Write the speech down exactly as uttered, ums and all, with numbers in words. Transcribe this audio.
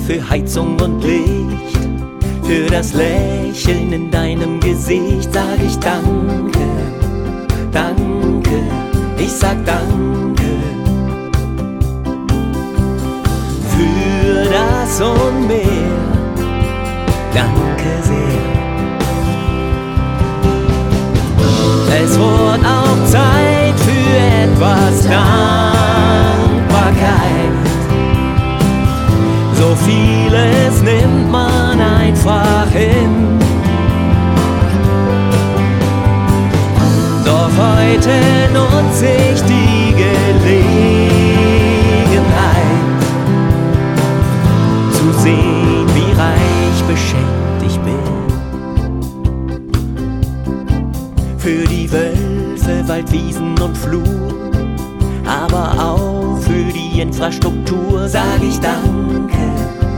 für Heizung und Licht, für das Lächeln in deinem Gesicht sag ich danke, danke, ich sag danke. Für das und mehr, danke sehr. Es wird auch Zeit für etwas Dankbarkeit. So vieles nimmt man einfach hin. Doch heute nutze ich die Gelegenheit, zu sehen, wie reich beschenkt ich bin. Für die Wölfe, Waldwiesen und Flur, aber auch für die Infrastruktur sag ich danke,